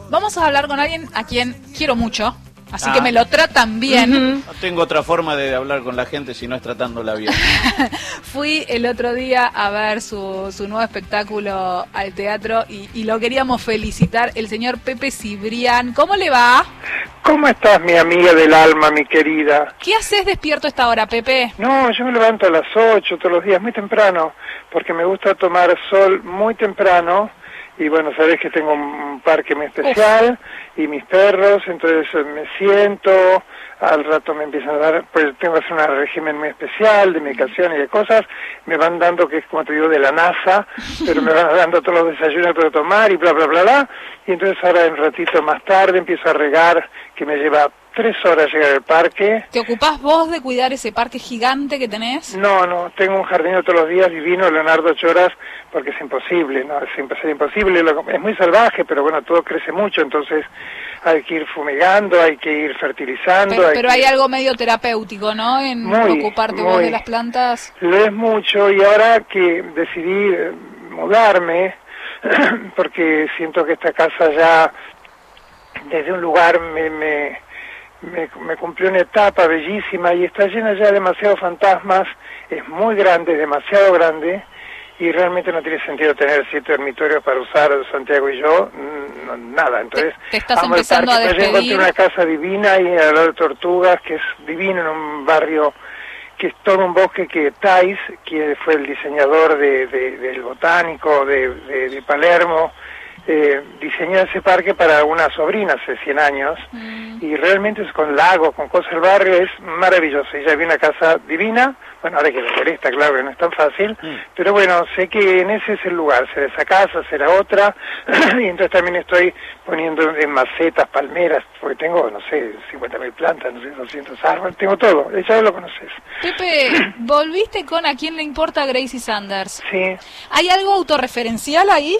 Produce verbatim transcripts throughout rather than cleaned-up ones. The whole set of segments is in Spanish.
Vamos a hablar con alguien a quien quiero mucho, así ah. que me lo tratan bien. Uh-huh. No tengo otra forma de hablar con la gente si no es tratándola bien. Fui el otro día a ver su, su nuevo espectáculo al teatro y, y lo queríamos felicitar, el señor Pepe Cibrián. ¿Cómo le va? ¿Cómo estás, mi amiga del alma, mi querida? ¿Qué haces despierto a esta hora, Pepe? No, yo me levanto a las ocho todos los días, muy temprano, porque me gusta tomar sol muy temprano. Y bueno, sabés que tengo un parque muy especial Uf. y mis perros, entonces me siento, al rato me empiezan a dar, pues tengo que hacer un régimen muy especial de medicación y de cosas, me van dando, que es como te digo, de la NASA, pero me van dando todos los desayunos para tomar y bla, bla, bla, bla, y entonces ahora un ratito más tarde empiezo a regar, que me lleva tres horas llegar al parque. ¿Te ocupás vos de cuidar ese parque gigante que tenés? No, no, tengo un jardinero todos los días divino, Leonardo ocho horas, porque es imposible, ¿no? Es imposible, es muy salvaje, pero bueno, todo crece mucho, entonces hay que ir fumigando, hay que ir fertilizando. Pero hay, pero hay que... algo medio terapéutico, ¿no? En muy, ocuparte muy. vos de las plantas. Lo es mucho, y ahora que decidí mudarme, porque siento que esta casa ya, desde un lugar me... me Me, me cumplió una etapa bellísima y está llena ya de demasiados fantasmas, es muy grande, es demasiado grande, y realmente no tiene sentido tener siete dormitorios para usar Santiago y yo, no, nada. Entonces, te, te estás empezando a despedir. Yo encontré una casa divina y al lado de Tortugas, que es divino, en un barrio que es todo un bosque, que Thais, que fue el diseñador de, de, del botánico de, de, de Palermo, Eh, diseñó ese parque para una sobrina hace cien años, mm. y realmente es con lagos, con cosas del barrio, es maravilloso. Ella vi una casa divina, bueno, ahora hay que vender esta, claro que no es tan fácil, mm. pero bueno, sé que en ese es el lugar, será esa casa, será otra, y entonces también estoy poniendo en macetas, palmeras, porque tengo, no sé, cincuenta mil plantas, no sé, doscientos árboles, tengo todo, ya lo conoces. Pepe, volviste con ¿A quién le importa Gracie Sanders? Sí. ¿Hay algo autorreferencial ahí?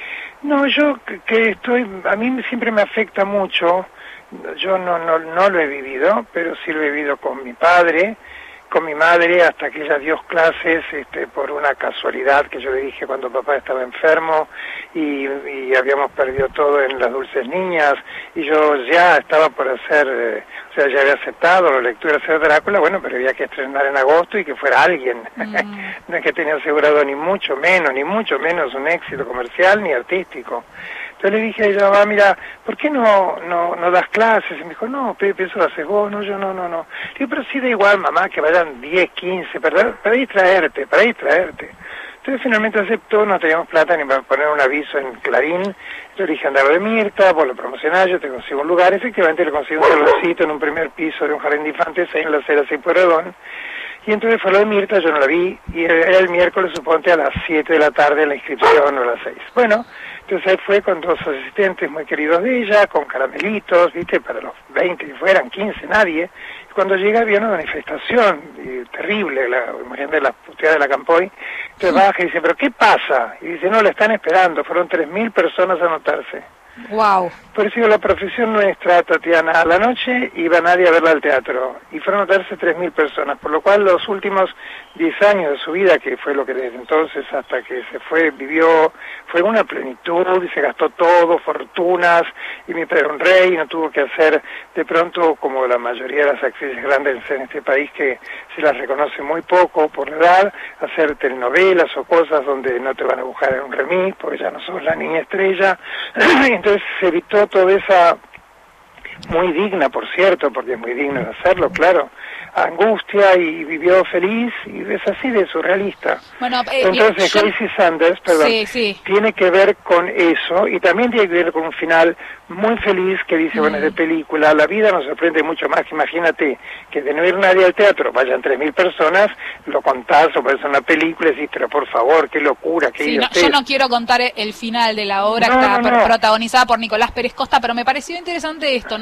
No, yo que estoy, a mí siempre me afecta mucho, yo no, no, no lo he vivido, pero sí lo he vivido con mi padre, con mi madre, hasta que ella dio clases, este, por una casualidad que yo le dije cuando papá estaba enfermo, y, y habíamos perdido todo en Las Dulces Niñas, y yo ya estaba por hacer, eh, o sea, ya había aceptado la lectura de hacer Drácula, bueno, pero había que estrenar en agosto y que fuera alguien, mm. no es que tenía asegurado ni mucho menos, ni mucho menos un éxito comercial ni artístico. Entonces le dije a ella, mamá, mira, ¿por qué no, no, no das clases? Y me dijo, no, Pepe, eso lo haces vos, no, yo no, no, no. Digo, pero sí da igual, mamá, que vayan diez, quince, para, para distraerte, para distraerte. Entonces finalmente aceptó, no teníamos plata ni para poner un aviso en Clarín. Yo le dije, andaba de Mirta, vos lo promocionás, yo te consigo un lugar. Efectivamente le conseguí un saloncito en un primer piso de un jardín de infantes, ahí en la acera seis Pueyrredón. Y entonces fue lo de Mirta, yo no la vi, y era el miércoles, suponte, a las siete de la tarde la inscripción, o a las seis. Bueno, entonces ahí fue con dos asistentes muy queridos de ella, con caramelitos, viste, para los veinte, si fueran quince, nadie. Y cuando llega había una manifestación y, terrible, la, imagínate la puteada de la Campoy. Entonces baja y dice, ¿pero qué pasa? Y dice, no, la están esperando, fueron tres mil personas a anotarse. Wow. Por eso digo, la profesión nuestra, Tatiana, a la noche iba nadie a verla al teatro, y fueron a notarse tres mil personas, por lo cual los últimos diez años de su vida, que fue lo que desde entonces hasta que se fue, vivió, fue una plenitud, y se gastó todo, fortunas, y mi padre era un rey, y no tuvo que hacer, de pronto, como la mayoría de las actrices grandes en este país, que se las reconoce muy poco por la edad, hacer telenovelas o cosas donde no te van a buscar en un remis, porque ya no sos la niña estrella. Entonces se evitó toda esa, muy digna, por cierto, porque es muy digno de hacerlo, claro, angustia, y vivió feliz, y es así de surrealista. Bueno, eh, entonces yo... Gracie Sanders, perdón, sí, sí. tiene que ver con eso, y también tiene que ver con un final muy feliz que dice, mm. bueno, es de película, la vida nos sorprende mucho más, que imagínate que de no ir nadie al teatro, vayan tres mil personas, lo contás o parece una película y decís, pero por favor, qué locura, qué sí, no, yo no quiero contar el final de la obra, no, que está no, no. protagonizada por Nicolás Pérez Costa, pero me pareció interesante esto, ¿no?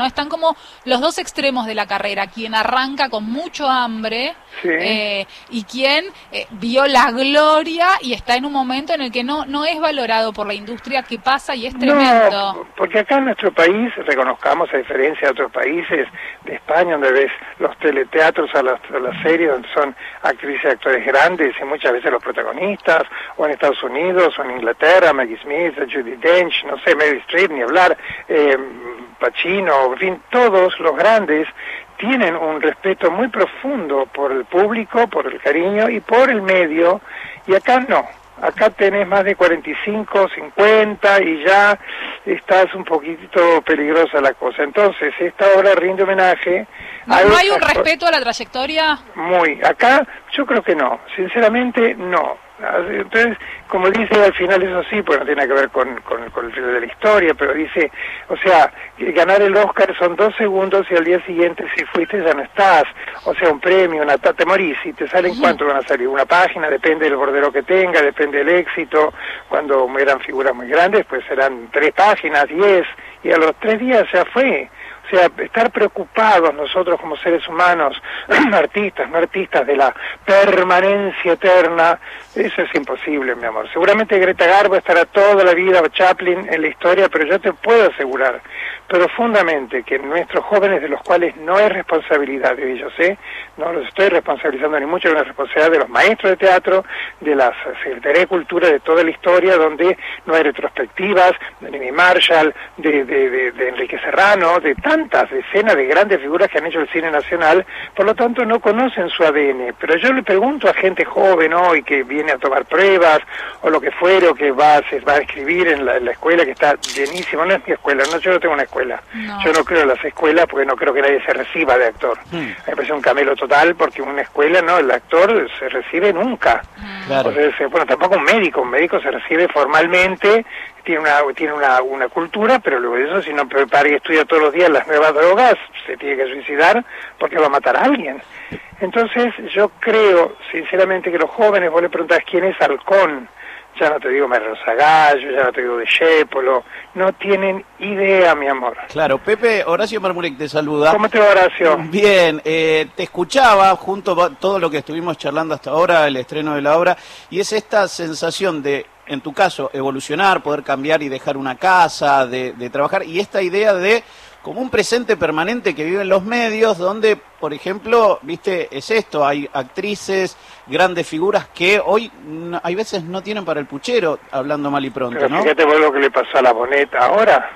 Están como los dos extremos de la carrera, quien arranca con mucho hambre Sí. eh, y quien eh, vio la gloria y está en un momento en el que no no es valorado por la industria, que pasa y es tremendo. No, porque acá en nuestro país, reconozcamos, a diferencia de otros países, de España, donde ves los teleteatros a las, a las series, donde son actrices y actores grandes y muchas veces los protagonistas, o en Estados Unidos, o en Inglaterra, Maggie Smith, Judi Dench, no sé, Meryl Streep, ni hablar, eh, Pacino, en fin, todos los grandes tienen un respeto muy profundo por el público, por el cariño y por el medio, y acá no. Acá tenés más de cuarenta y cinco, cincuenta y ya estás un poquito peligrosa la cosa. Entonces, esta obra rinde homenaje ¿No, a... ¿no hay un esas- respeto a la trayectoria? Muy. Acá yo creo que no. Sinceramente, no. Entonces, como dice al final, eso sí, pues no tiene que ver con, con, con el final de la historia, pero dice, o sea, ganar el Oscar son dos segundos y al día siguiente, si fuiste, ya no estás. O sea, un premio, una ta- te morís, y te salen Ujú. cuánto van a salir, una página, depende del bordero que tenga, depende del éxito. Cuando eran figuras muy grandes, pues eran tres páginas, diez, y a los tres días ya fue. O sea, estar preocupados nosotros como seres humanos, artistas, no artistas, de la permanencia eterna, eso es imposible, mi amor. Seguramente Greta Garbo estará toda la vida, o Chaplin, en la historia, pero yo te puedo asegurar profundamente que nuestros jóvenes, de los cuales no es responsabilidad de ellos, ¿eh? No los estoy responsabilizando ni mucho, es una responsabilidad de los maestros de teatro, de la Secretaría de Cultura, de toda la historia, donde no hay retrospectivas, de Nimi Marshall, de, de, de, de Enrique Serrano, de tantas decenas de grandes figuras que han hecho el cine nacional, por lo tanto no conocen su A D N. Pero yo le pregunto a gente joven hoy que viene a tomar pruebas, o lo que fuere, o que va, se va a escribir en la, en la escuela, que está llenísimo, no es mi escuela, no, yo no tengo una escuela. No. Yo no creo en las escuelas porque no creo que nadie se reciba de actor. Mm. Me parece un camelo total porque en una escuela, no, el actor se recibe nunca. Claro. O sea, se- bueno, tampoco un médico, un médico se recibe formalmente, tiene una tiene una, una cultura, pero luego de eso, si no prepara y estudia todos los días las nuevas drogas, se tiene que suicidar porque va a matar a alguien. Entonces, yo creo, sinceramente, que los jóvenes, vos le preguntás quién es Halcón, ya no te digo Mario Zagallo, ya no te digo de Discépolo, no tienen idea, mi amor. Claro, Pepe, Horacio Marmurek te saluda. ¿Cómo te va, Horacio? Bien, eh, te escuchaba junto a todo lo que estuvimos charlando hasta ahora, el estreno de la obra, y es esta sensación de, en tu caso, evolucionar, poder cambiar y dejar una casa, de, de trabajar, y esta idea de como un presente permanente que vive en los medios, donde, por ejemplo, viste, es esto, hay actrices, grandes figuras que hoy no- hay veces no tienen para el puchero, hablando mal y pronto, Pero ¿no? fíjate vos lo que le pasó a la Bonet ahora,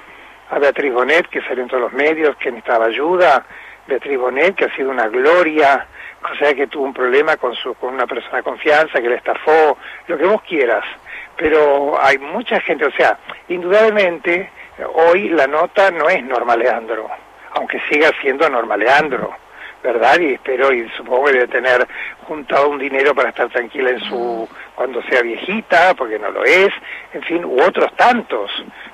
a Beatriz Bonet, que salió en todos los medios, que necesitaba ayuda, Beatriz Bonet, que ha sido una gloria, o sea, que tuvo un problema con su con una persona de confianza, que le estafó, lo que vos quieras, pero hay mucha gente, o sea, indudablemente, hoy la nota no es Norma Leandro, aunque siga siendo Norma Leandro, ¿verdad? Y espero, y supongo que debe tener juntado un dinero para estar tranquila en su cuando sea viejita, porque no lo es, en fin, u otros tantos,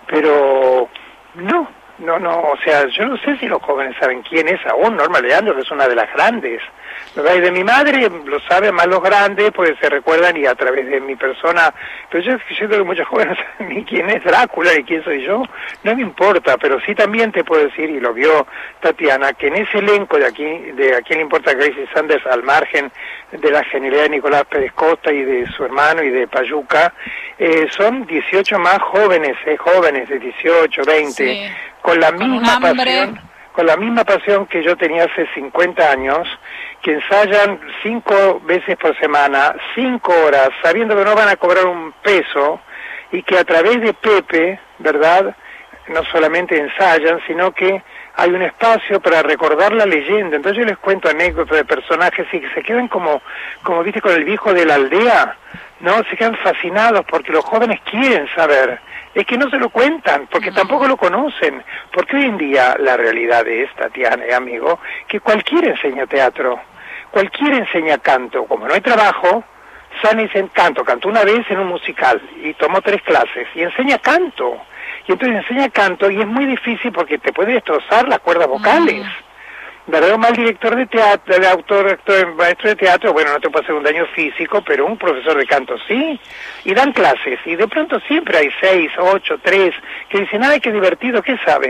pero no, no, no, o sea, yo no sé si los jóvenes saben quién es aún Norma Leandro, que es una de las grandes, ¿verdad? Y de mi madre lo saben más los grandes, porque se recuerdan y a través de mi persona, pero yo siento que muchos jóvenes no saben ni quién es Drácula y quién soy yo, no me importa, pero sí también te puedo decir, y lo vio Tatiana, que en ese elenco de aquí, de a quién le importa Gracie Sanders, al margen de la genialidad de Nicolás Pérez Costa y de su hermano y de Payuca, eh, son dieciocho más jóvenes, eh, jóvenes de dieciocho, veinte, Sí. con la Con un misma hambre. pasión, con la misma pasión que yo tenía hace cincuenta años, que ensayan cinco veces por semana, cinco horas, sabiendo que no van a cobrar un peso, y que a través de Pepe, ¿verdad?, no solamente ensayan, sino que hay un espacio para recordar la leyenda. Entonces yo les cuento anécdotas de personajes y que se quedan como, como viste, con el viejo de la aldea, ¿no? Se quedan fascinados porque los jóvenes quieren saber. Es que no se lo cuentan, porque tampoco lo conocen. Porque hoy en día la realidad es, Tatiana y amigo, que cualquiera enseña teatro, cualquiera enseña canto. Como no hay trabajo, sale y dice canto, cantó una vez en un musical y tomó tres clases y enseña canto. Y entonces enseña canto y es muy difícil porque te puede destrozar las cuerdas vocales. ¿Verdad? Un mal director de teatro, de autor, actor, maestro de teatro, bueno, no te puede hacer un daño físico, pero un profesor de canto sí. Y dan clases, y de pronto siempre hay seis, ocho, tres, que dicen, ay, qué divertido, ¿qué saben?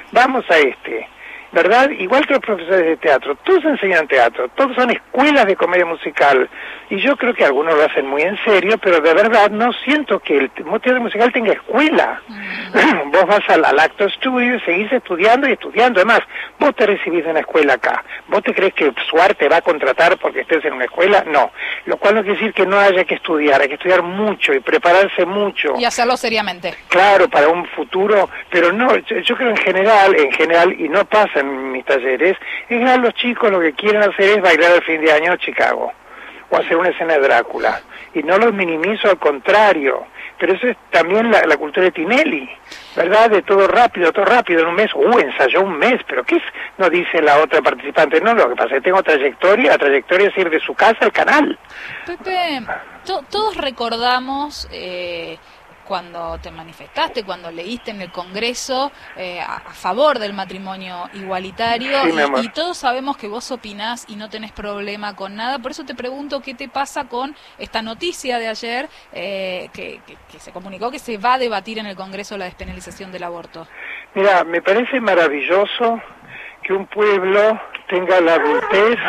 vamos a este, ¿verdad? Igual que los profesores de teatro, todos enseñan teatro, todos son escuelas de comedia musical, y yo creo que algunos lo hacen muy en serio, pero de verdad no siento que el teatro musical tenga escuela. Mm. Vos vas al, al acto estudio y seguís estudiando y estudiando, además, vos te recibís de una escuela acá, ¿vos te crees que Suar te va a contratar porque estés en una escuela? No, lo cual no quiere decir que no haya que estudiar, hay que estudiar mucho y prepararse mucho. Y hacerlo seriamente. Claro, para un futuro, pero no, yo, yo creo en general, en general, y no pasa en mis talleres, en general los chicos lo que quieren hacer es bailar el fin de año en Chicago, o hacer una escena de Drácula, y no los minimizo, al contrario, pero eso es también la, la cultura de Tinelli, ¿verdad? De todo rápido, todo rápido, en un mes, uh, ensayó un mes, pero ¿qué es? No dice la otra participante, no, lo que pasa es que tengo trayectoria, la trayectoria es ir de su casa al canal. Pepe, to todos recordamos... Eh... cuando te manifestaste, cuando leíste en el Congreso eh, a, a favor del matrimonio igualitario, sí, y, y todos sabemos que vos opinás y no tenés problema con nada, por eso te pregunto qué te pasa con esta noticia de ayer eh, que, que, que se comunicó que se va a debatir en el Congreso la despenalización del aborto. Mira, me parece maravilloso que un pueblo tenga la adultez,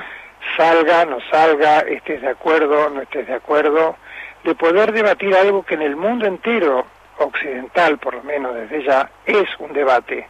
salga, no salga, estés de acuerdo, no estés de acuerdo, de poder debatir algo que en el mundo entero, occidental por lo menos desde ya, es un debate.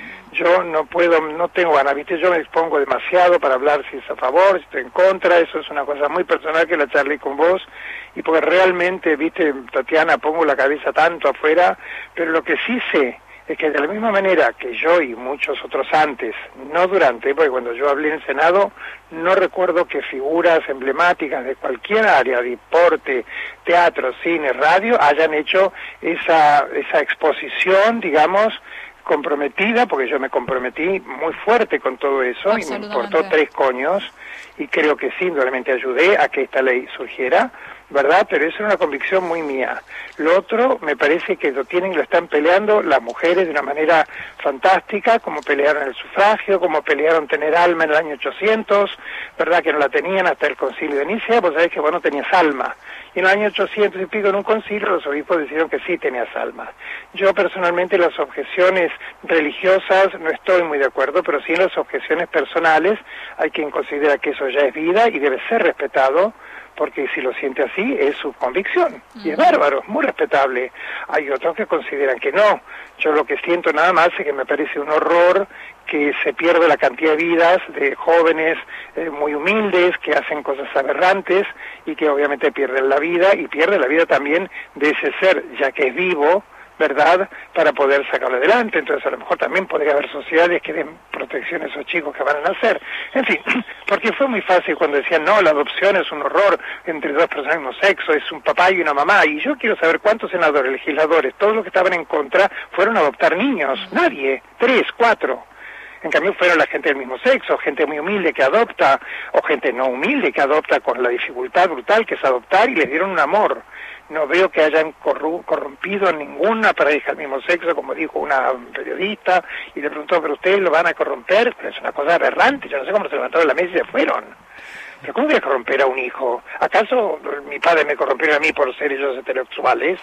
Yo no puedo, no tengo ganas, viste, yo me expongo demasiado para hablar si es a favor, si estoy en contra, eso es una cosa muy personal que la charlé con vos, y porque realmente, viste, Tatiana, pongo la cabeza tanto afuera, pero lo que sí sé es que de la misma manera que yo y muchos otros antes, no durante, porque cuando yo hablé en el Senado, no recuerdo que figuras emblemáticas de cualquier área, deporte, teatro, cine, radio, hayan hecho esa, esa exposición, digamos, comprometida, porque yo me comprometí muy fuerte con todo eso, y me importó tres coños, y creo que sí, indudablemente ayudé a que esta ley surgiera, ¿verdad? Pero eso es una convicción muy mía. Lo otro, me parece que lo tienen, lo están peleando las mujeres de una manera fantástica, como pelearon el sufragio, como pelearon tener alma en el año ochocientos, ¿verdad? Que no la tenían hasta el concilio de Nicea, pues sabés que vos no tenías alma. Y en el año ochocientos y pico en un concilio los obispos decidieron que sí tenías alma. Yo personalmente las objeciones religiosas no estoy muy de acuerdo, pero sí en las objeciones personales hay quien considera que eso ya es vida y debe ser respetado, porque si lo siente así es su convicción, y es bárbaro, es muy respetable. Hay otros que consideran que no. Yo lo que siento nada más es que me parece un horror que se pierde la cantidad de vidas de jóvenes eh, muy humildes que hacen cosas aberrantes y que obviamente pierden la vida, y pierde la vida también de ese ser, ya que es vivo, ¿verdad?, para poder sacarlo adelante. Entonces a lo mejor también podría haber sociedades que den protección a esos chicos que van a nacer. En fin, porque fue muy fácil cuando decían, no, la adopción es un horror entre dos personas del mismo sexo, es un papá y una mamá, y yo quiero saber cuántos senadores, legisladores, todos los que estaban en contra, fueron a adoptar niños. Nadie, tres, cuatro. En cambio fueron la gente del mismo sexo, gente muy humilde que adopta, o gente no humilde que adopta con la dificultad brutal que es adoptar, y les dieron un amor. No veo que hayan corru corrompido ninguna pareja del mismo sexo, como dijo una periodista, y le preguntó, ¿pero ustedes lo van a corromper? Pero es una cosa aberrante, yo no sé cómo se levantaron de la mesa y se fueron. ¿Pero cómo voy a corromper a un hijo? ¿Acaso mi padre me corrompió a mí por ser ellos heterosexuales?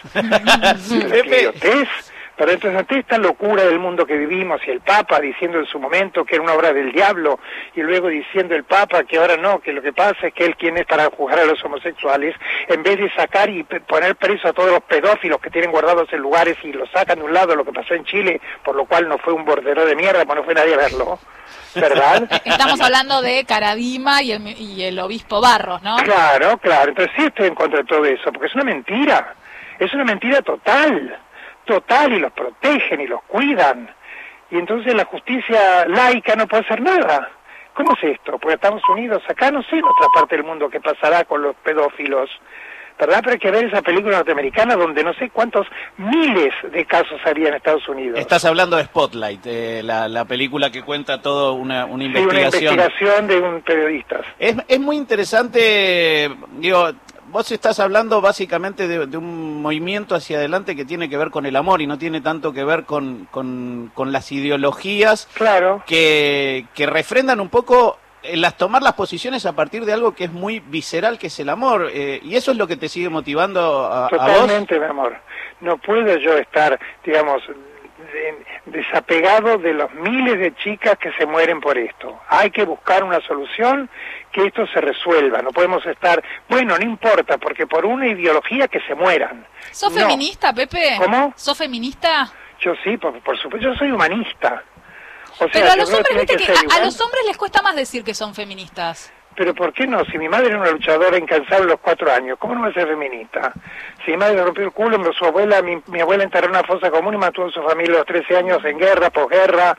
¡Qué idiotez! Pero entonces ante esta locura del mundo que vivimos, y el Papa diciendo en su momento que era una obra del diablo, y luego diciendo el Papa que ahora no, que lo que pasa es que él quien es para juzgar a los homosexuales, en vez de sacar y poner preso a todos los pedófilos que tienen guardados en lugares y los sacan de un lado, lo que pasó en Chile, por lo cual no fue un bordero de mierda, porque no fue nadie a verlo, ¿verdad? Estamos hablando de Caradima y el, y el obispo Barros, ¿no? Claro, claro, entonces sí estoy en contra de todo eso, porque es una mentira, es una mentira total. total, y los protegen y los cuidan, y entonces la justicia laica no puede hacer nada. ¿Cómo es esto? Porque Estados Unidos, acá no sé en otra parte del mundo qué pasará con los pedófilos, ¿verdad? Pero hay que ver esa película norteamericana donde no sé cuántos miles de casos había en Estados Unidos. Estás hablando de Spotlight, eh, la, la película que cuenta toda una, una investigación. Sí, una investigación de un periodista. Es, es muy interesante, digo... Vos estás hablando básicamente de, de un movimiento hacia adelante que tiene que ver con el amor y no tiene tanto que ver con, con, con las ideologías, claro, que, que refrendan un poco el las tomar las posiciones a partir de algo que es muy visceral, que es el amor, eh, y eso es lo que te sigue motivando a, Totalmente, a vos. mi amor. No puedo yo estar, digamos, desapegado de los miles de chicas que se mueren por esto. Hay que buscar una solución, que esto se resuelva. No podemos estar, bueno, no importa, porque por una ideología que se mueran. ¿Sos no. feminista, Pepe? ¿Cómo? ¿Sos feminista? Yo sí, por, por supuesto, yo soy humanista. O sea, pero a los hombres, viste que que, que a, a los hombres les cuesta más decir que son feministas. Pero ¿por qué no? Si mi madre era una luchadora incansable a los cuatro años, ¿cómo no va a ser feminista? Si mi madre rompió el culo, su abuela, mi, mi abuela enterró en una fosa común y mató a su familia a los trece años en guerra, posguerra.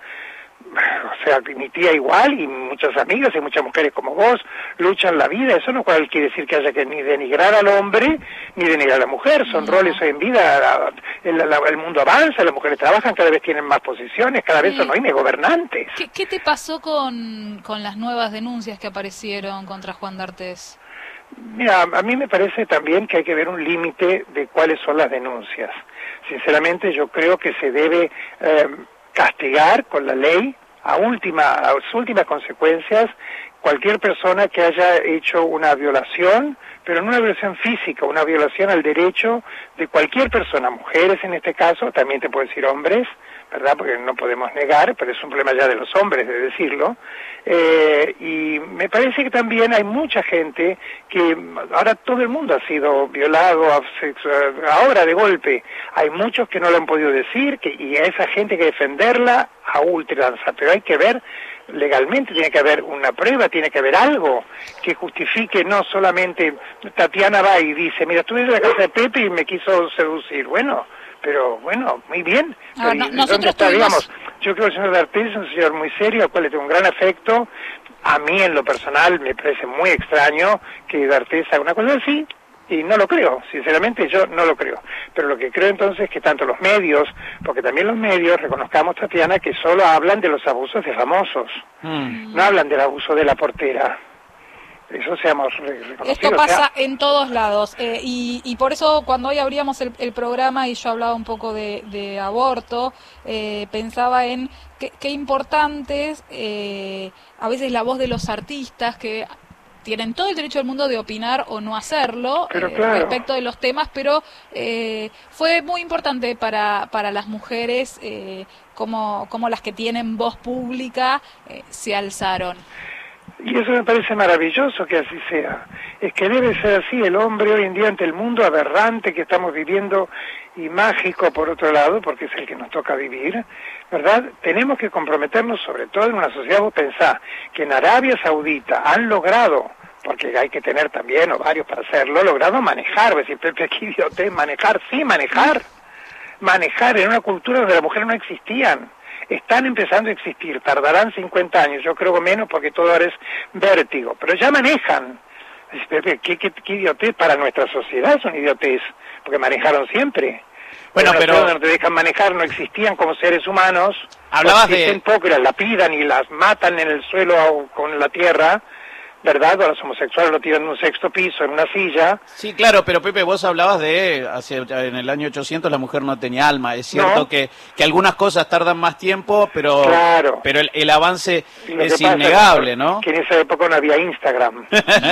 O sea, mi tía igual, y muchas amigas y muchas mujeres como vos luchan la vida. Eso no cual quiere decir que haya que ni denigrar al hombre ni denigrar a la mujer. Son no. roles hoy en vida. El, el, el mundo avanza, las mujeres trabajan, cada vez tienen más posiciones, cada vez sí. son hoy gobernantes. ¿Qué, ¿Qué te pasó con, con las nuevas denuncias que aparecieron contra Juan D'Artés? Mira, a mí me parece también que hay que ver un límite de cuáles son las denuncias. Sinceramente, yo creo que se debe eh, castigar con la ley a última, a sus últimas consecuencias cualquier persona que haya hecho una violación, pero no una violación física, una violación al derecho de cualquier persona, mujeres en este caso, también te puedo decir hombres, ¿verdad? Porque no podemos negar, pero es un problema ya de los hombres de decirlo. Eh, y me parece que también hay mucha gente que ahora todo el mundo ha sido violado, ahora de golpe. Hay muchos que no lo han podido decir, que, y a esa gente hay que defenderla a ultranza, pero hay que ver legalmente, tiene que haber una prueba, tiene que haber algo que justifique, no solamente Tatiana va y dice, mira, estuve en la casa de Pepe y me quiso seducir. Bueno, pero bueno, muy bien. Ah, pero, no, ¿dónde está? Tuvimos... Digamos, yo creo que el señor D'Artés es un señor muy serio, al cual le tengo un gran afecto. A mí, en lo personal, me parece muy extraño que D'Artés haga una cosa así, y no lo creo, sinceramente yo no lo creo. Pero lo que creo entonces es que tanto los medios, porque también los medios, reconozcamos, Tatiana, que solo hablan de los abusos de famosos, mm. no hablan del abuso de la portera. Eso seamos reconocidos. Esto pasa o sea, en todos lados, eh, y, y por eso cuando hoy abríamos el, el programa y yo hablaba un poco de, de aborto, eh, pensaba en qué, qué importantes eh, a veces la voz de los artistas que tienen todo el derecho del mundo de opinar o no hacerlo pero eh, claro. respecto de los temas, pero eh, fue muy importante para, para las mujeres eh, como, como las que tienen voz pública eh, se alzaron. Y eso me parece maravilloso que así sea. Es que debe ser así el hombre hoy en día ante el mundo aberrante que estamos viviendo y mágico por otro lado, porque es el que nos toca vivir, ¿verdad? Tenemos que comprometernos sobre todo en una sociedad. Vos pensá que en Arabia Saudita han logrado, porque hay que tener también ovarios para hacerlo, logrado manejar, decir, Pepe, qué idiotez, manejar, sí, manejar, manejar en una cultura donde las mujeres no existían. Están empezando a existir, tardarán cincuenta años, yo creo menos porque todo ahora es vértigo, pero ya manejan. ¿Qué, qué, qué idiotez para nuestra sociedad? Es una idiotez, porque manejaron siempre. Bueno, pero... Donde no te dejan manejar, no existían como seres humanos, hablabas no existen de... poco, las lapidan y las matan en el suelo con la tierra, ¿verdad? O los homosexuales lo tiran en un sexto piso, en una silla. Sí, claro, pero Pepe, vos hablabas de, hace, en el año ochocientos la mujer no tenía alma. Es cierto no. que, que algunas cosas tardan más tiempo, pero, claro. pero el, el avance lo es innegable, ¿no? Que en esa época no había Instagram.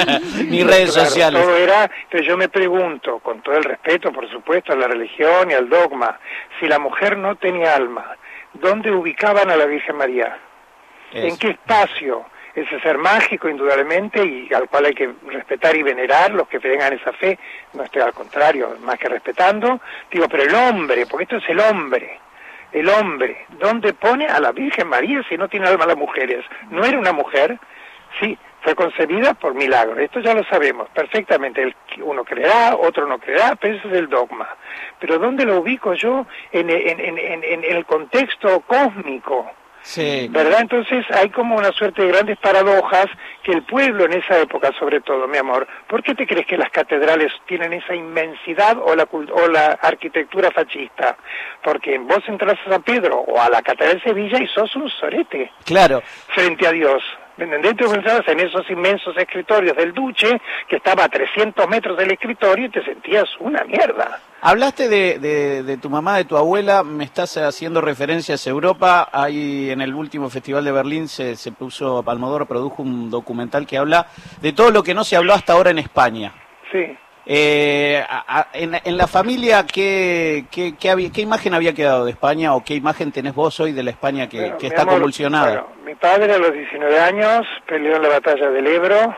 Ni redes claro, sociales. Todo era, pero yo me pregunto, con todo el respeto, por supuesto, a la religión y al dogma, si la mujer no tenía alma, ¿dónde ubicaban a la Virgen María? Eso. ¿En qué espacio? Ese ser mágico, indudablemente, y al cual hay que respetar y venerar los que tengan esa fe, no estoy al contrario, más que respetando, digo, pero el hombre, porque esto es el hombre, el hombre, ¿dónde pone a la Virgen María si no tiene alma las mujeres? ¿No era una mujer? Sí, fue concebida por milagro, esto ya lo sabemos perfectamente, el, uno creerá, otro no creerá, pero ese es el dogma. Pero ¿dónde lo ubico yo en, en, en, en, en el contexto cósmico? Sí. ¿Verdad? Entonces hay como una suerte de grandes paradojas que el pueblo en esa época, sobre todo, mi amor, ¿por qué te crees que las catedrales tienen esa inmensidad o la, o la arquitectura fascista? Porque vos entras a San Pedro o a la Catedral de Sevilla y sos un sorete. Claro. Frente a Dios. Dentro pensabas en esos inmensos escritorios del Duce, que estaba a trescientos metros del escritorio y te sentías una mierda. Hablaste de, de, de tu mamá, de tu abuela, me estás haciendo referencias a Europa. Ahí en el último Festival de Berlín se, se puso, Almodóvar produjo un documental que habla de todo lo que no se habló hasta ahora en España. Sí. Eh, a, a, en, en la familia, ¿qué, qué, qué, había, ¿qué imagen había quedado de España o qué imagen tenés vos hoy de la España que, bueno, que está amor, convulsionada? Bueno, mi padre a los diecinueve años peleó en la batalla del Ebro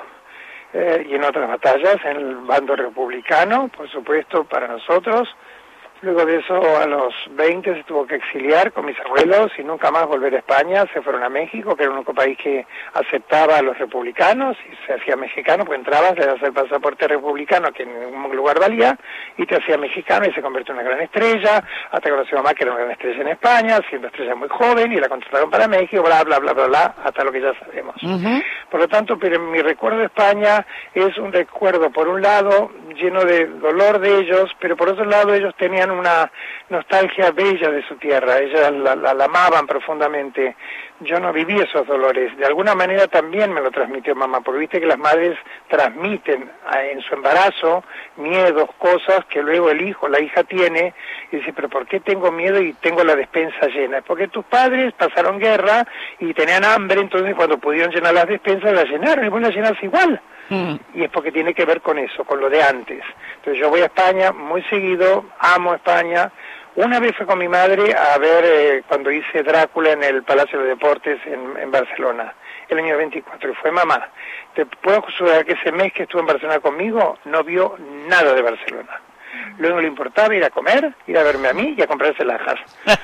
eh, y en otras batallas, en el bando republicano, por supuesto, para nosotros. Luego de eso, a los veinte se tuvo que exiliar con mis abuelos y nunca más volver a España. Se fueron a México, que era el único país que aceptaba a los republicanos, y se hacía mexicano, pues entrabas, le das el pasaporte republicano, que en ningún lugar valía, y te hacía mexicano y se convirtió en una gran estrella, hasta conoció a mamá, que era una gran estrella en España, siendo estrella muy joven, y la contrataron para México, bla, bla, bla, bla, bla, hasta lo que ya sabemos. Uh-huh. Por lo tanto, pero mi recuerdo de España es un recuerdo, por un lado, lleno de dolor de ellos, pero por otro lado ellos tenían una nostalgia bella de su tierra, ellas la, la, la amaban profundamente. Yo no viví esos dolores, de alguna manera también me lo transmitió mamá, porque viste que las madres transmiten en su embarazo miedos, cosas que luego el hijo, la hija tiene, y dice, pero ¿por qué tengo miedo y tengo la despensa llena? Es porque tus padres pasaron guerra y tenían hambre, entonces cuando pudieron llenar las despensas las llenaron, y vos las llenás igual. Mm. Y es porque tiene que ver con eso, con lo de antes. Entonces yo voy a España muy seguido, amo España. Una vez fui con mi madre a ver eh, cuando hice Drácula en el Palacio de Deportes en, en Barcelona, el año veinticuatro, y fue mamá. Te puedo asegurar que ese mes que estuvo en Barcelona conmigo no vio nada de Barcelona. Luego le importaba ir a comer, ir a verme a mí y a comprarse lajas.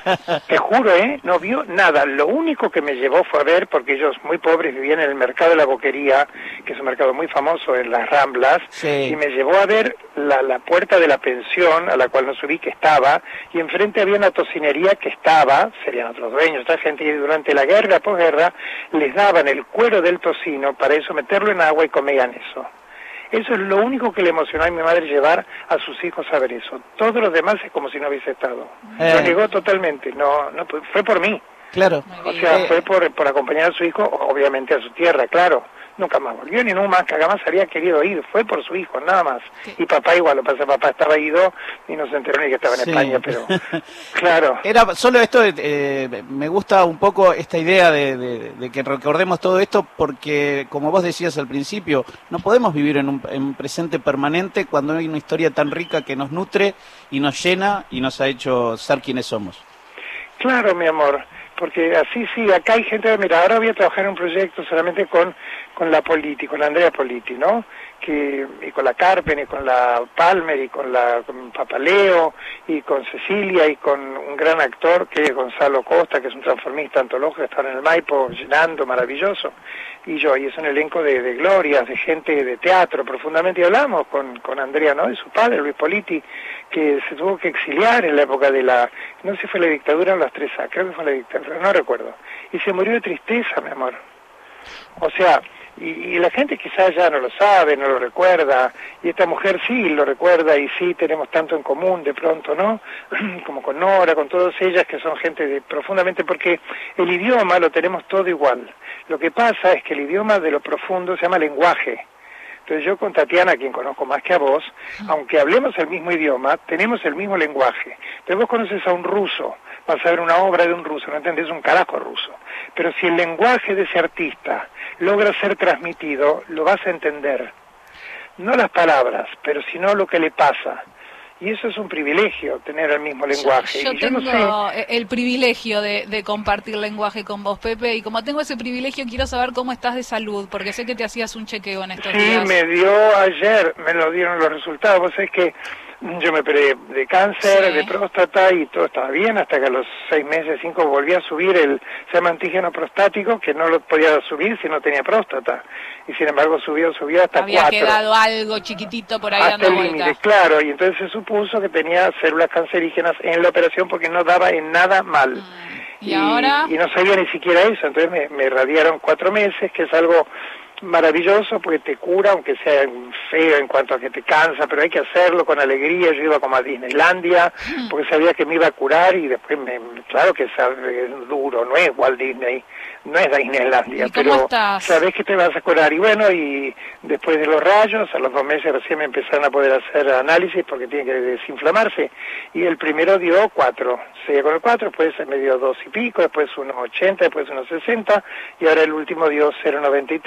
Te juro, ¿eh? No vio nada. Lo único que me llevó fue a ver, porque ellos muy pobres vivían en el mercado de la Boquería, que es un mercado muy famoso en las Ramblas, sí. Y me llevó a ver la, la puerta de la pensión a la cual nos subí, que estaba, y enfrente había una tocinería que estaba, serían otros dueños, esta gente que durante la guerra, la posguerra, les daban el cuero del tocino para eso meterlo en agua y comían eso. Eso es lo único que le emocionó a mi madre, llevar a sus hijos a ver eso. Todos los demás es como si no hubiese estado. Eh. Lo negó totalmente, no, no fue por mí. Claro. O sea, eh. fue por, por acompañar a su hijo, obviamente a su tierra, claro. Nunca más volvió, ni nunca más, más había querido ir, fue por su hijo, nada más. Sí. Y papá igual, lo pasa, papá estaba ido y no se enteró ni que estaba en sí. España, pero claro. Era solo esto, eh, me gusta un poco esta idea de, de, de que recordemos todo esto, porque como vos decías al principio, no podemos vivir en un, en un presente permanente cuando hay una historia tan rica que nos nutre y nos llena y nos ha hecho ser quienes somos. Claro, mi amor. Porque así sí, acá hay gente, mira, ahora voy a trabajar en un proyecto solamente con, con la Politi, con la Andrea Politi, ¿no? Que, y con la Carpen, y con la Palmer, y con la con Papaleo, y con Cecilia, y con un gran actor que es Gonzalo Costa, que es un transformista antológico, está en el Maipo, llenando, maravilloso. Y yo, y es un elenco de, de glorias, de gente de teatro, profundamente, y hablamos con, con Andrea, ¿no? De su padre, Luis Politi, que se tuvo que exiliar en la época de la, no sé si fue la dictadura o las tres A, creo que fue la dictadura, no recuerdo. Y se murió de tristeza, mi amor. O sea, y, y la gente quizás ya no lo sabe, no lo recuerda, y esta mujer sí lo recuerda, y sí tenemos tanto en común de pronto, ¿no? Como con Nora, con todas ellas, que son gente de, profundamente, porque el idioma lo tenemos todo igual. Lo que pasa es que el idioma de lo profundo se llama lenguaje. Entonces yo con Tatiana, a quien conozco más que a vos, aunque hablemos el mismo idioma, tenemos el mismo lenguaje. Entonces vos conoces a un ruso, vas a ver una obra de un ruso, no entendés un carajo ruso. Pero si el lenguaje de ese artista logra ser transmitido, lo vas a entender. No las palabras, pero sino lo que le pasa. Y eso es un privilegio, tener el mismo lenguaje. Yo, yo y yo tengo no sé... el privilegio de, de compartir lenguaje con vos, Pepe, y como tengo ese privilegio, quiero saber cómo estás de salud, porque sé que te hacías un chequeo en estos sí, días. Sí, me dio ayer, me lo dieron los resultados. Vos sabés que yo me operé de cáncer, sí. de próstata, y todo estaba bien, hasta que a los seis meses, cinco, volví a subir el, se llama antígeno prostático, que no lo podía subir si no tenía próstata. Y sin embargo subió, subió hasta Había cuatro. Había quedado algo chiquitito por ahí hasta dando el vuelta. límite, claro, y entonces se supuso que tenía células cancerígenas en la operación porque no daba en nada mal. Mm. ¿Y, y ahora? Y no sabía ni siquiera eso, entonces me, me irradiaron cuatro meses, que es algo maravilloso porque te cura, aunque sea feo en cuanto a que te cansa, pero hay que hacerlo con alegría. Yo iba como a Disneylandia porque sabía que me iba a curar, y después me, claro que es, es duro, no es Walt Disney, no es Disneylandia, pero estás? sabés que te vas a curar. Y bueno, y después de los rayos, a los dos meses recién me empezaron a poder hacer análisis porque tiene que desinflamarse, y el primero dio cuatro, seguía con el cuatro, después me dio dos y pico, después uno ochenta, después uno sesenta, y ahora el último dio cero noventa y tres.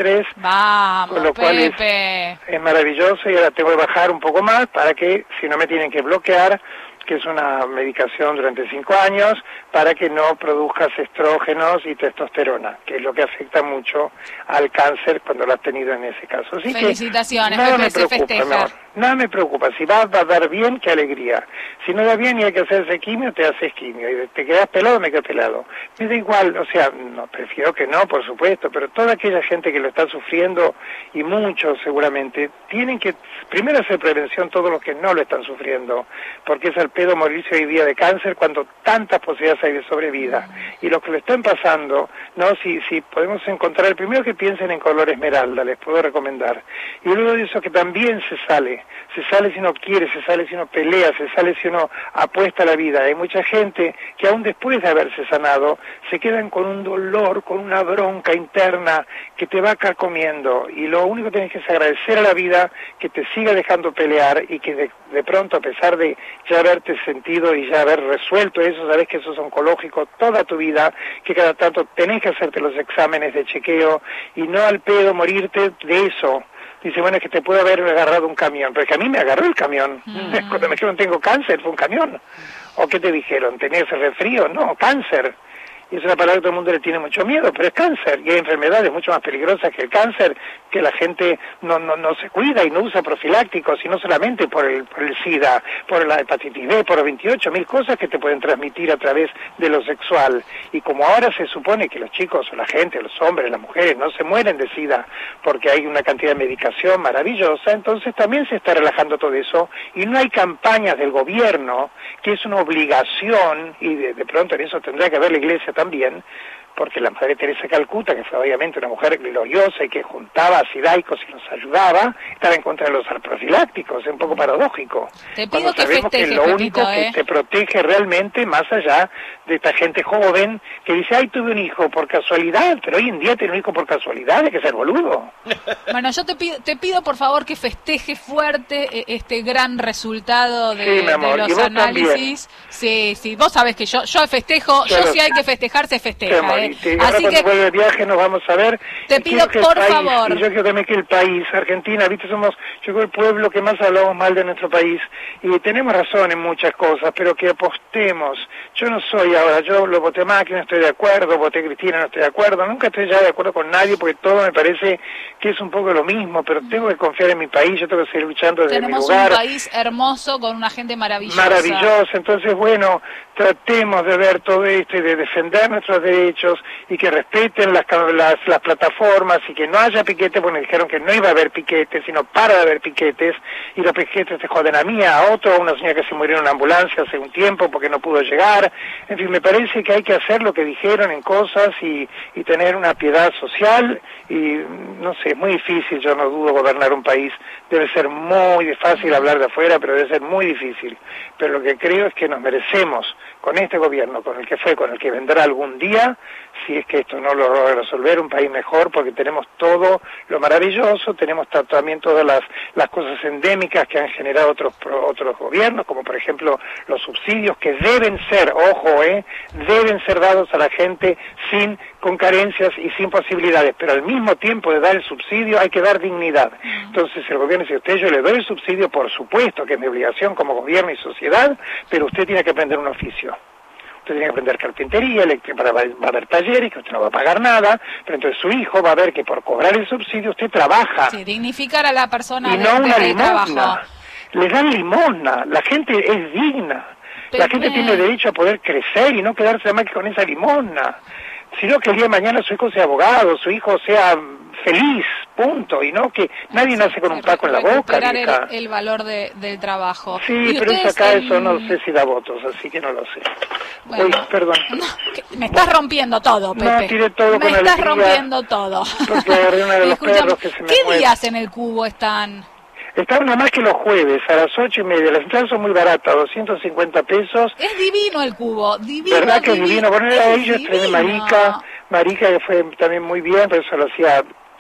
Vamos, con lo cual es, Pepe. es maravilloso, y ahora tengo que bajar un poco más para que, si no me tienen que bloquear, que es una medicación durante cinco años, para que no produzcas estrógenos y testosterona, que es lo que afecta mucho al cáncer cuando lo has tenido en ese caso. Así Felicitaciones, que nada Pepe, me se preocupa, festeja. mi amor. Nada me preocupa, si va, va a dar bien, qué alegría. Si no da bien y hay que hacerse quimio, te haces quimio. Y te quedas pelado, me quedo pelado. Me da igual, o sea, no, prefiero que no, por supuesto, pero toda aquella gente que lo está sufriendo, y muchos seguramente, tienen que primero hacer prevención todos los que no lo están sufriendo, porque es al pedo morirse hoy día de cáncer cuando tantas posibilidades hay de sobrevida. Y los que lo están pasando, no, si, si podemos encontrar, primero que piensen en color esmeralda, les puedo recomendar. Y luego de eso que también se sale, se sale si uno quiere, se sale si uno pelea, se sale si uno apuesta a la vida. Hay mucha gente que aún después de haberse sanado, se quedan con un dolor, con una bronca interna que te va carcomiendo, y lo único que tienes que es agradecer a la vida que te siga dejando pelear, y que de, de pronto, a pesar de ya haberte sentido y ya haber resuelto eso, sabes que eso es oncológico toda tu vida, que cada tanto tenés que hacerte los exámenes de chequeo, y no al pedo morirte de eso. Dice, bueno, es que te puede haber agarrado un camión, pero es que a mí me agarró el camión. Mm. Cuando me dijeron tengo cáncer, fue un camión. ¿O qué te dijeron? ¿Tenías resfrío? No, cáncer. Y es una palabra que todo el mundo le tiene mucho miedo, pero es cáncer, y hay enfermedades mucho más peligrosas que el cáncer, que la gente no no no se cuida y no usa profilácticos, y no solamente por el, por el SIDA, por la hepatitis B, por veintiocho mil cosas que te pueden transmitir a través de lo sexual. Y como ahora se supone que los chicos, o la gente, los hombres, las mujeres, no se mueren de SIDA, porque hay una cantidad de medicación maravillosa, entonces también se está relajando todo eso, y no hay campañas del gobierno, que es una obligación, y de, de pronto en eso tendrá que haber la iglesia también, porque la Madre Teresa de Calcuta, que fue obviamente una mujer gloriosa y que juntaba a sidaicos y los ayudaba, estaba en contra de los profilácticos. Es un poco paradójico. Te pido que festejes, que lo único Pepito, que ¿eh? te protege realmente, más allá de esta gente joven que dice, ay, tuve un hijo por casualidad, pero hoy en día tener un hijo por casualidad hay que ser boludo. Bueno, yo te pido, te pido por favor que festejes fuerte este gran resultado de, sí, mi amor, de los y vos análisis. También. Sí, sí, vos sabés que yo yo festejo, yo, yo si hay que festejar, se festeja. ¿eh? Sí, ahora Así cuando que vuelve de viaje nos vamos a ver. te pido por país, favor. Y yo quiero también que el país, Argentina, viste, somos, yo creo, el pueblo que más hablamos mal de nuestro país, y tenemos razón en muchas cosas, pero que apostemos. Yo no soy ahora, yo lo voté Macri, no estoy de acuerdo, voté Cristina, no estoy de acuerdo, nunca estoy ya de acuerdo con nadie, porque todo me parece que es un poco lo mismo, pero tengo que confiar en mi país, yo tengo que seguir luchando desde Tenemos mi lugar. un país hermoso con una gente maravillosa. Maravillosa, entonces bueno, tratemos de ver todo esto y de defender nuestros derechos, y que respeten las, las, las plataformas, y que no haya piquetes, porque me dijeron que no iba a haber piquetes, sino para de haber piquetes, y los piquetes te joden a mí, a otro, a una señora que se murió en una ambulancia hace un tiempo porque no pudo llegar. En fin, me parece que hay que hacer lo que dijeron en cosas, y, y tener una piedad social, y no sé, es muy difícil, yo no dudo, gobernar un país, debe ser muy fácil hablar de afuera, pero debe ser muy difícil, pero lo que creo es que nos merecemos, con este gobierno, con el que fue, con el que vendrá algún día, si es que esto no lo logra resolver, un país mejor, porque tenemos todo lo maravilloso, tenemos también todas las, las cosas endémicas que han generado otros otros gobiernos, como por ejemplo los subsidios, que deben ser, ojo, eh, deben ser dados a la gente sin con carencias y sin posibilidades, pero al mismo tiempo de dar el subsidio hay que dar dignidad. Entonces el gobierno dice, usted, yo le doy el subsidio, por supuesto que es mi obligación como gobierno y sociedad, pero usted tiene que aprender un oficio. Usted tiene que aprender carpintería, eléctrica, va a haber talleres, que usted no va a pagar nada, pero entonces su hijo va a ver que por cobrar el subsidio usted trabaja. Sí, dignificar a la persona y de, no una de limosna. trabajo. Le dan limosna, la gente es digna, Pero la gente me... tiene derecho a poder crecer y no quedarse más que con esa limosna, sino que el día de mañana su hijo sea abogado, su hijo sea feliz, punto, y no que nadie nace con un taco en la boca. El, el valor de, del trabajo. Sí, pero eso acá en... eso no sé si da votos, así que no lo sé. Bueno, Uy, perdón. No, me estás rompiendo todo, Pepe. No, tiré todo me con estás alegría, rompiendo todo. Porque agarré uno de los perros que se me ¿Qué muere. días en el cubo están? Están nada más que los jueves, a las ocho y media. Las entradas son muy baratas, doscientos cincuenta pesos. Es divino el cubo, divino, ¿Verdad que divino? es divino? Bueno, era ellos, divino. Marica, Marica que fue también muy bien, pero eso lo hacía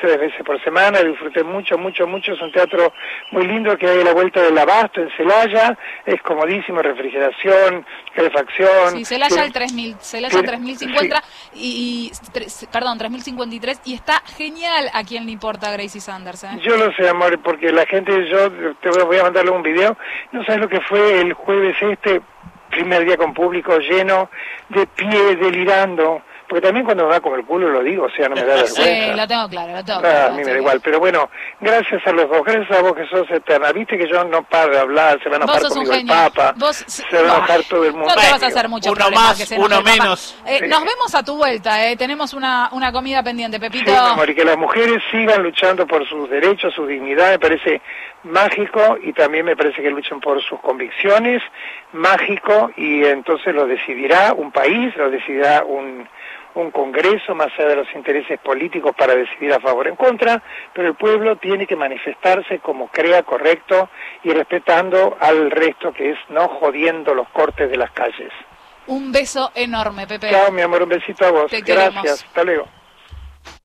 tres veces por semana, lo disfruté mucho, mucho, mucho. Es un teatro muy lindo que hay a la vuelta del Abasto, en Celaya, es comodísimo, refrigeración, calefacción. Sí, Celaya que, al tres mil, Celaya que, tres mil cincuenta, sí. y, y tres, perdón, tres mil cincuenta y tres, y está genial a quien le importa a Gracie Sanders, ¿eh? Yo lo sé, amor, porque la gente, yo te voy a mandarle un video, no sabes lo que fue el jueves este, primer día con público lleno, de pie, delirando. Porque también cuando me va con el culo lo digo, o sea, no me da vergüenza. Sí, lo tengo claro, lo tengo Ah, claro. a mí me sí. da igual, pero bueno, gracias a los dos, gracias a vos que sos eterna. Viste que yo no paro de hablar, se va a enojar conmigo el Papa, vos, se va a enojar todo el mundo. No te vas a hacer mucho uno problema más, que se uno enoje el Papa. menos. Eh, Sí. Nos vemos a tu vuelta, eh. Tenemos una, una comida pendiente, Pepito. Sí, mi amor, y que las mujeres sigan luchando por sus derechos, su dignidad, me parece mágico, y también me parece que luchen por sus convicciones, mágico, y entonces lo decidirá un país, lo decidirá un... un congreso más allá de los intereses políticos para decidir a favor o en contra, pero el pueblo tiene que manifestarse como crea correcto y respetando al resto, que es no jodiendo los cortes de las calles. Un beso enorme, Pepe. Chao, mi amor, un besito a vos. Te queremos. Gracias, hasta luego.